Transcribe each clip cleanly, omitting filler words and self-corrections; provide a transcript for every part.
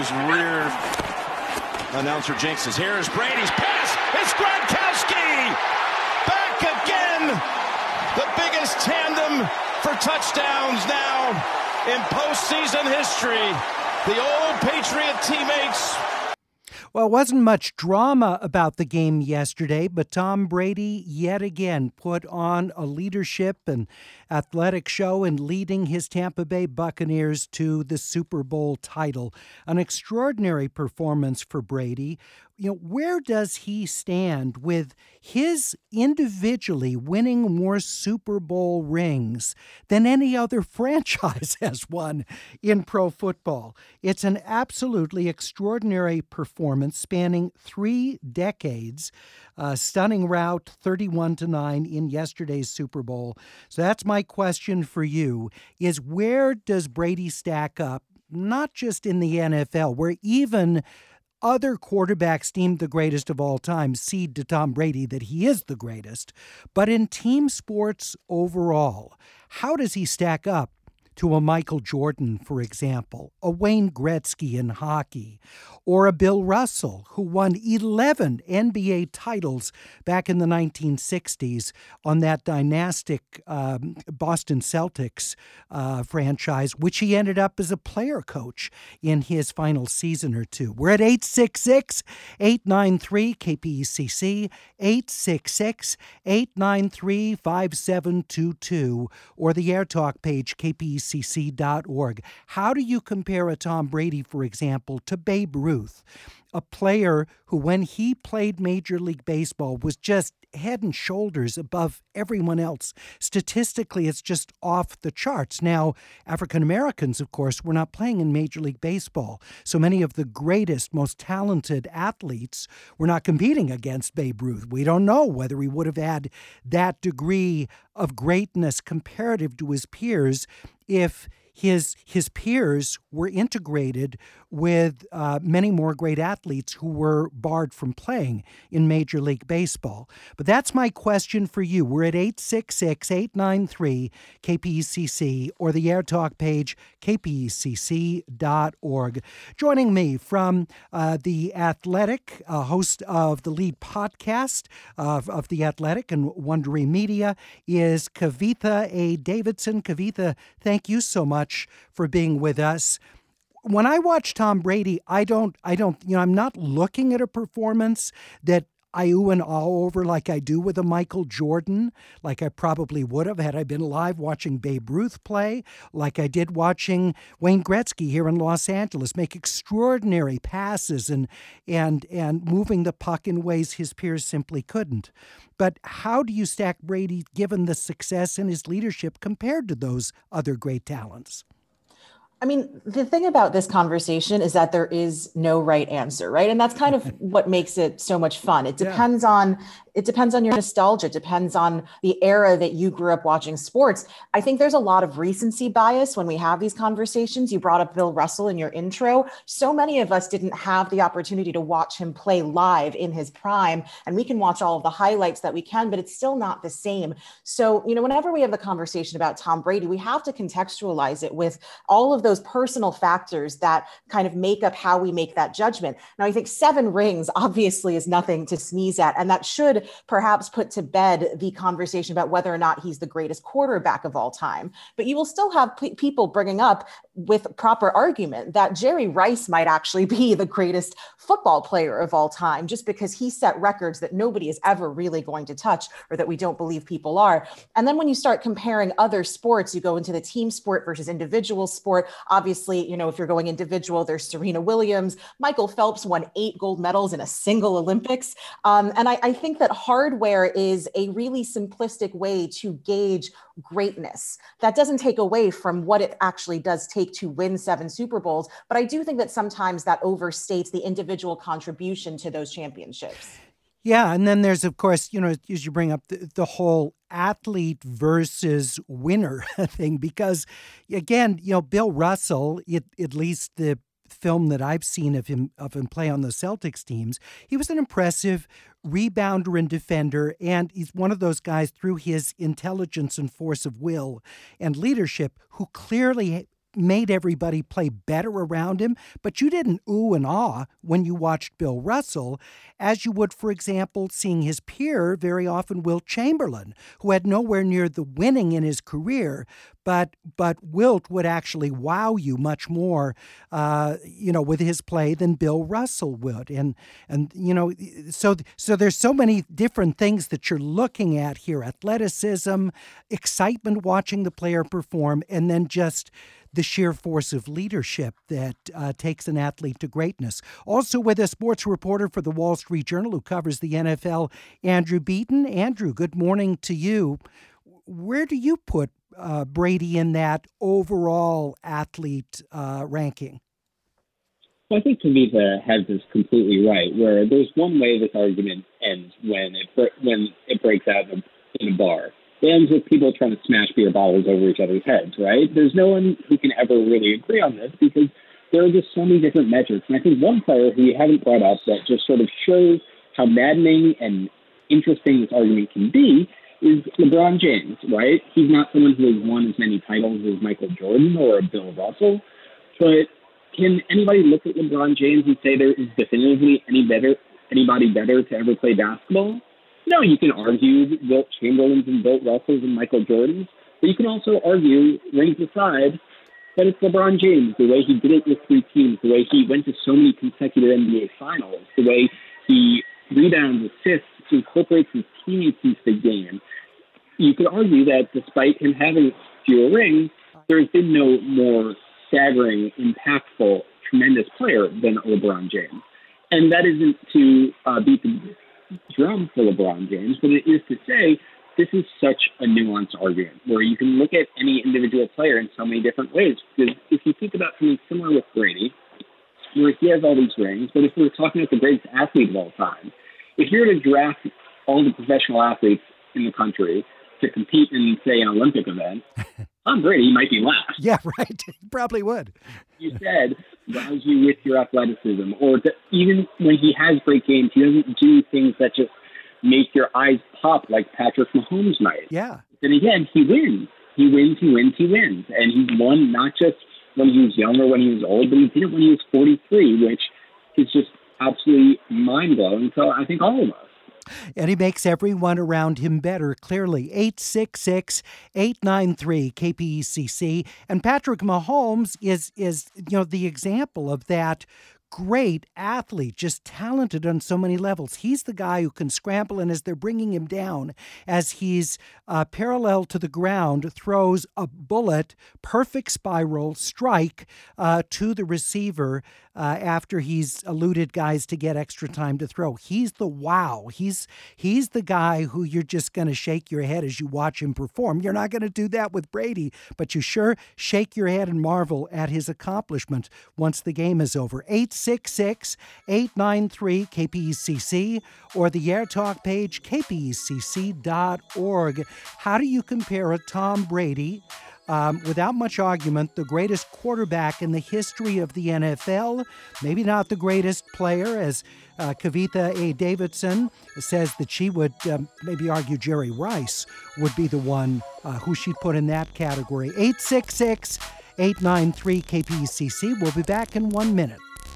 those rear announcer jinxes. Here is Brady's pass. It's Gronkowski. Back again. The biggest tandem for touchdowns now in postseason history. The old Patriot teammates. Well, it wasn't much drama about the game yesterday, but Tom Brady yet again put on a leadership and athletic show in leading his Tampa Bay Buccaneers to the Super Bowl title. An extraordinary performance for Brady. Where does he stand with his individually winning more Super Bowl rings than any other franchise has won in pro football? It's an absolutely extraordinary performance spanning 3 decades. Stunning rout, 31-9 in yesterday's Super Bowl. So that's my question for you, is where does Brady stack up, not just in the NFL, where even other quarterbacks deemed the greatest of all time cede to Tom Brady that he is the greatest, but in team sports overall, how does he stack up to a Michael Jordan, for example, a Wayne Gretzky in hockey, or a Bill Russell, who won 11 NBA titles back in the 1960s on that dynastic Boston Celtics franchise, which he ended up as a player coach in his final season or two. We're at 866-893-KPECC, 866-893-5722, or the Air Talk page, kpecc.org. How do you compare a Tom Brady, for example, to Babe Ruth, a player who, when he played Major League Baseball, was just head and shoulders above everyone else? Statistically, it's just off the charts. Now, African Americans, of course, were not playing in Major League Baseball. So many of the greatest, most talented athletes were not competing against Babe Ruth. We don't know whether he would have had that degree of greatness comparative to his peers if his peers were integrated with many more great athletes who were barred from playing in Major League Baseball. But that's my question for you. We're at 866-893-KPECC or the Air Talk page, kpecc.org. Joining me from The Athletic, host of the lead podcast of The Athletic and Wondery Media, is Kavitha A. Davidson. Kavitha, thank you so much for being with us. When I watch Tom Brady, I'm not looking at a performance that I ooh and ah over like I do with a Michael Jordan, like I probably would have had I been alive watching Babe Ruth play, like I did watching Wayne Gretzky here in Los Angeles make extraordinary passes and moving the puck in ways his peers simply couldn't. But how do you stack Brady given the success in his leadership compared to those other great talents? I mean, the thing about this conversation is that there is no right answer, right? And that's kind of what makes it so much fun. It depends on your nostalgia. It depends on the era that you grew up watching sports. I think there's a lot of recency bias when we have these conversations. You brought up Bill Russell in your intro. So many of us didn't have the opportunity to watch him play live in his prime, and we can watch all of the highlights that we can, but it's still not the same. So, whenever we have the conversation about Tom Brady, we have to contextualize it with all of those personal factors that kind of make up how we make that judgment. Now, I think 7 rings obviously is nothing to sneeze at, and that should perhaps put to bed the conversation about whether or not he's the greatest quarterback of all time. But you will still have people bringing up with proper argument that Jerry Rice might actually be the greatest football player of all time, just because he set records that nobody is ever really going to touch, or that we don't believe people are. And then when you start comparing other sports, you go into the team sport versus individual sport. Obviously, if you're going individual, there's Serena Williams. Michael Phelps won 8 gold medals in a single Olympics. And I think that hardware is a really simplistic way to gauge greatness. That doesn't take away from what it actually does take to win 7 Super Bowls. But I do think that sometimes that overstates the individual contribution to those championships. Yeah, and then there's, of course, as you bring up the whole athlete versus winner thing, because, again, Bill Russell, at least the film that I've seen of him play on the Celtics teams, he was an impressive rebounder and defender, and he's one of those guys through his intelligence and force of will and leadership who clearly made everybody play better around him, but you didn't ooh and ah when you watched Bill Russell, as you would, for example, seeing his peer, very often Wilt Chamberlain, who had nowhere near the winning in his career, but Wilt would actually wow you much more, with his play than Bill Russell would. And so there's so many different things that you're looking at here: athleticism, excitement watching the player perform, and then just the sheer force of leadership that takes an athlete to greatness. Also with a sports reporter for the Wall Street Journal who covers the NFL, Andrew Beaton. Andrew, good morning to you. Where do you put Brady in that overall athlete ranking? Well, I think Kavitha has this completely right, where there's one way this argument ends when it breaks out in a bar. It ends with people trying to smash beer bottles over each other's heads, right? There's no one who can ever really agree on this because there are just so many different metrics. And I think one player who you haven't brought up that just sort of shows how maddening and interesting this argument can be is LeBron James, right? He's not someone who has won as many titles as Michael Jordan or Bill Russell, but can anybody look at LeBron James and say there is definitively anybody better to ever play basketball? No, you can argue Wilt Chamberlain's and Bill Russell's and Michael Jordan's, but you can also argue, rings aside, that it's LeBron James, the way he did it with 3 teams, the way he went to so many consecutive NBA finals, the way he rebounds, assists, incorporates his teammates into the game. You could argue that despite him having fewer rings, there has been no more staggering, impactful, tremendous player than LeBron James. And that isn't to beat the drum for LeBron James, but it is to say this is such a nuanced argument where you can look at any individual player in so many different ways. Because if you think about something similar with Brady, where he has all these rings, but if we're talking about the greatest athlete of all time, if you're to draft all the professional athletes in the country to compete in, say, an Olympic event, Tom Brady might be last. Yeah, right. He probably would. You said, wows you with your athleticism, or even when he has great games, he doesn't do things that just make your eyes pop like Patrick Mahomes might. Yeah. Then again, he wins. He wins. And he's won not just when he was young or when he was old, but he did it when he was 43, which is just absolutely mind-blowing to, I think, all of us. And he makes everyone around him better, clearly. 866-893-KPECC. And Patrick Mahomes is the example of that great athlete, just talented on so many levels. He's the guy who can scramble, and as they're bringing him down, as he's parallel to the ground, throws a bullet, perfect spiral strike to the receiver after he's eluded guys to get extra time to throw. He's the wow. He's the guy who you're just going to shake your head as you watch him perform. You're not going to do that with Brady, but you sure shake your head and marvel at his accomplishment once the game is over. 866-893-KPECC or the Air Talk page, kpecc.org. How do you compare a Tom Brady, without much argument, the greatest quarterback in the history of the NFL, maybe not the greatest player, as Kavitha A. Davidson says that she would maybe argue Jerry Rice would be the one who she'd put in that category. 866-893-KPECC. We'll be back in 1 minute.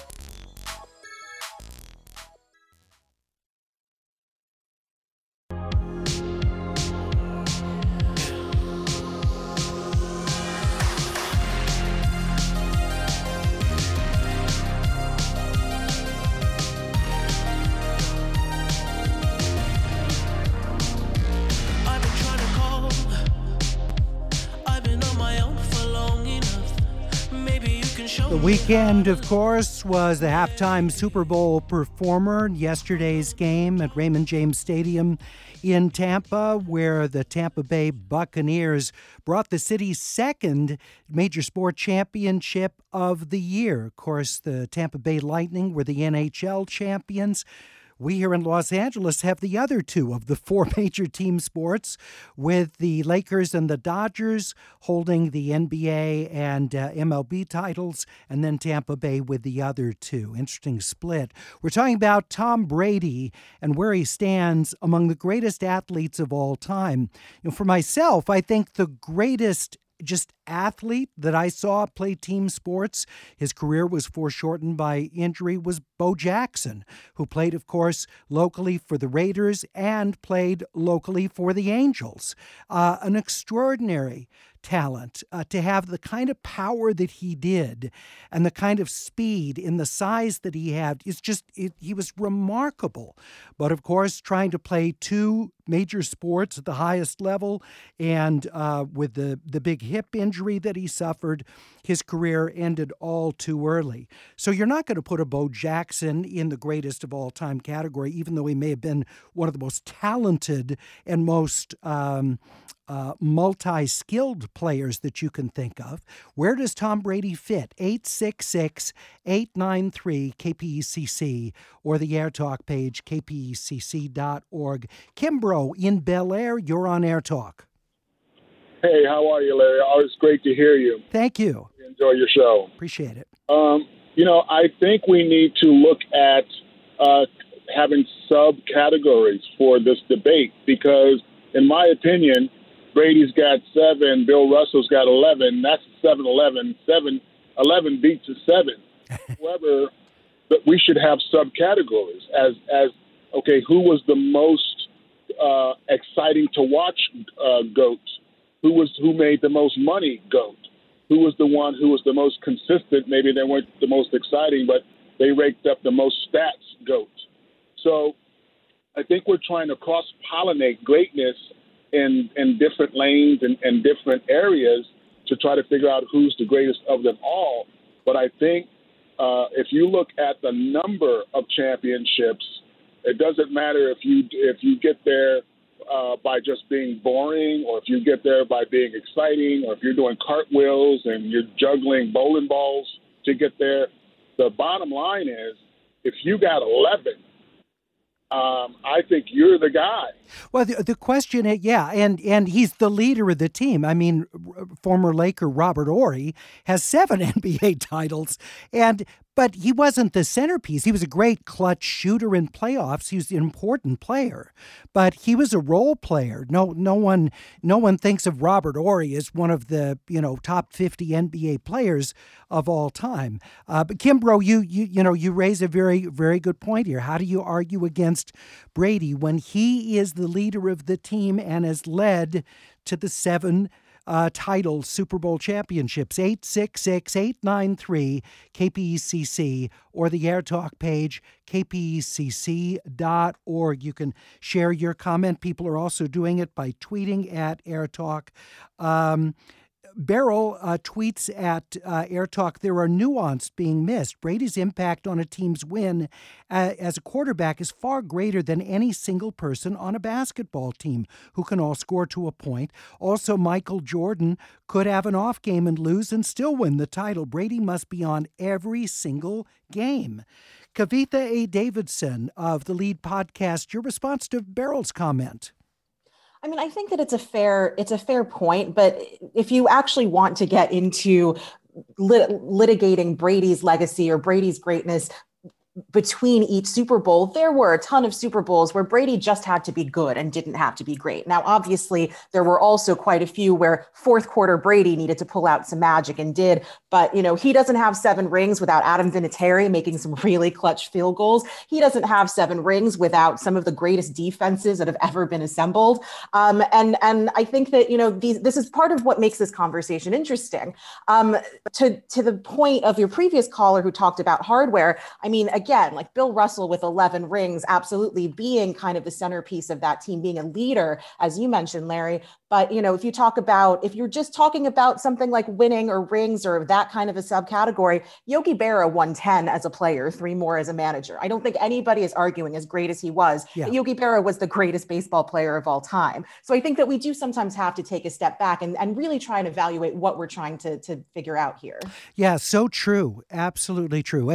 The Weeknd, of course, was the halftime Super Bowl performer. Yesterday's game at Raymond James Stadium in Tampa, where the Tampa Bay Buccaneers brought the city's second major sport championship of the year. Of course, the Tampa Bay Lightning were the NHL champions. We here in Los Angeles have the other two of the four major team sports, with the Lakers and the Dodgers holding the NBA and MLB titles, and then Tampa Bay with the other two. Interesting split. We're talking about Tom Brady and where he stands among the greatest athletes of all time. For myself, I think the greatest just athlete that I saw play team sports, his career was foreshortened by injury, was Bo Jackson, who played, of course, locally for the Raiders and played locally for the Angels. An extraordinary talent to have the kind of power that he did and the kind of speed in the size that he had. He was remarkable. But of course, trying to play two major sports at the highest level and with the big hip injury that he suffered, his career ended all too early. So you're not going to put a Bo Jackson in the greatest of all time category, even though he may have been one of the most talented and most multi-skilled players that you can think of. Where does Tom Brady fit? 866-893-KPECC or the Air Talk page, kpecc.org. Kimbrough in Bel Air, you're on Air Talk. Hey, how are you, Larry? Always great to hear you. Thank you. Enjoy your show. Appreciate it. I think we need to look at having subcategories for this debate because, in my opinion, Brady's got 7, Bill Russell's got 11. That's 7-11. 7-11 beats a 7. However, we should have subcategories as who was the most exciting to watch GOAT? Who made the most money GOAT? Who was the one who was the most consistent? Maybe they weren't the most exciting, but they raked up the most stats GOAT. So I think we're trying to cross-pollinate greatness in different lanes and different areas to try to figure out who's the greatest of them all. But I think if you look at the number of championships, it doesn't matter if you get there by just being boring or if you get there by being exciting or if you're doing cartwheels and you're juggling bowling balls to get there. The bottom line is if you got 11, I think you're the guy. Well, the question is, and he's the leader of the team. I mean, former Laker Robert Horry has 7 NBA titles, but he wasn't the centerpiece. He was a great clutch shooter in playoffs. He was an important player, but he was a role player. No one thinks of Robert Horry as one of the top 50 NBA players of all time. But Kimbrough, you raise a very, very good point here. How do you argue against Brady when he is the leader of the team and has led to the 7 title Super Bowl championships? 866-893-KPECC or the Air Talk page, kpecc.org. You can share your comment. People are also doing it by tweeting at Air Talk. Beryl tweets at Air Talk, there are nuances being missed. Brady's impact on a team's win as a quarterback is far greater than any single person on a basketball team who can all score to a point. Also, Michael Jordan could have an off game and lose and still win the title. Brady must be on every single game. Kavitha A. Davidson of the Lead Podcast, your response to Beryl's comment. I mean, I think that it's a fair point, but if you actually want to get into litigating Brady's legacy or Brady's greatness between each Super Bowl, there were a ton of Super Bowls where Brady just had to be good and didn't have to be great. Now, obviously, there were also quite a few where fourth quarter Brady needed to pull out some magic and did. But, he doesn't have 7 rings without Adam Vinatieri making some really clutch field goals. He doesn't have 7 rings without some of the greatest defenses that have ever been assembled. And I think that, this is part of what makes this conversation interesting. To the point of your previous caller who talked about hardware, I mean, again, like Bill Russell with 11 rings, absolutely being kind of the centerpiece of that team, being a leader, as you mentioned, Larry. But, if you're just talking about something like winning or rings or that kind of a subcategory, Yogi Berra won 10 as a player, 3 more as a manager. I don't think anybody is arguing, as great as he was, that Yogi Berra was the greatest baseball player of all time. So I think that we do sometimes have to take a step back and really try and evaluate what we're trying to figure out here. Yeah, so true. Absolutely true.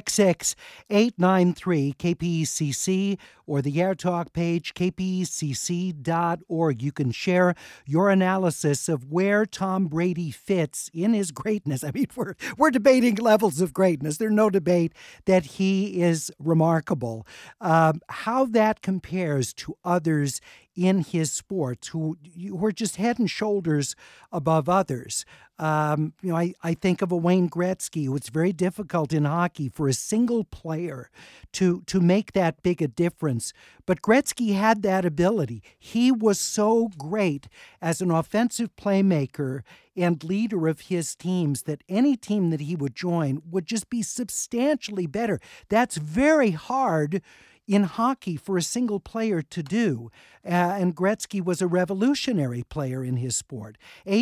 866-893-KPECC or the Air Talk page, kpecc.org. You can share your analysis of where Tom Brady fits in his greatness. I mean, we're debating levels of greatness. There's no debate that he is remarkable. How that compares to others in his sports who are just head and shoulders above others. I think of a Wayne Gretzky, who it's very difficult in hockey for a single player to make that big a difference. But Gretzky had that ability. He was so great as an offensive playmaker and leader of his teams that any team that he would join would just be substantially better. That's very hard in hockey for a single player to do. And Gretzky was a revolutionary player in his sport.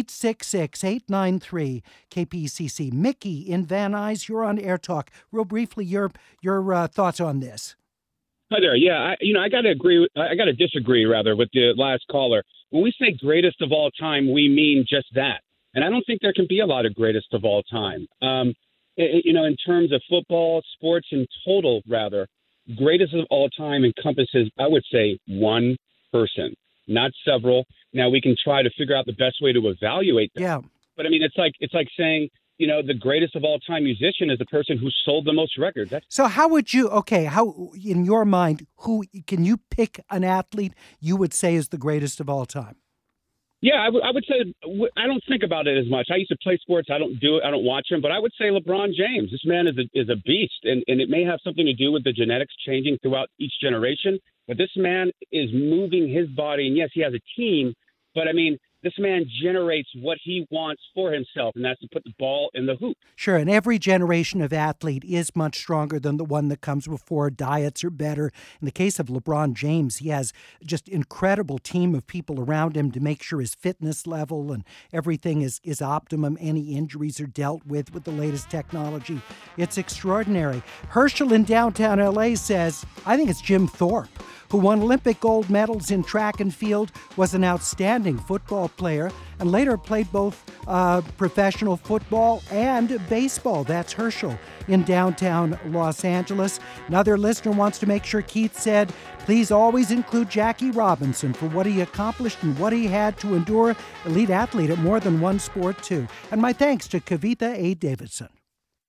866-893-KPCC. Mickey in Van Nuys, you're on Air Talk. Real briefly, your thoughts on this. Hi there. Yeah, I got to agree. I got to disagree, rather, with the last caller. When we say greatest of all time, we mean just that. And I don't think there can be a lot of greatest of all time. In terms of football, sports in total, rather, greatest of all time encompasses, I would say, one person, not several. Now, we can try to figure out the best way to evaluate that. Yeah. But I mean, it's like saying, the greatest of all time musician is the person who sold the most records. So how would you, how, in your mind, who can you pick an athlete you would say is the greatest of all time? Yeah, I would say I don't think about it as much. I used to play sports. I don't do it. I don't watch him. But I would say LeBron James. This man is a beast, and it may have something to do with the genetics changing throughout each generation. But this man is moving his body, and yes, he has a team. But I mean, this man generates what he wants for himself, and that's to put the ball in the hoop. Sure, and every generation of athlete is much stronger than the one that comes before. Diets are better. In the case of LeBron James, he has just incredible team of people around him to make sure his fitness level and everything is optimum. Any injuries are dealt with the latest technology. It's extraordinary. Herschel in downtown L.A. says, I think it's Jim Thorpe, who won Olympic gold medals in track and field, was an outstanding football player, and later played both professional football and baseball. That's Herschel in downtown Los Angeles. Another listener wants to make sure Keith said, please always include Jackie Robinson for what he accomplished and what he had to endure. Elite athlete at more than one sport, too. And my thanks to Kavitha A. Davidson.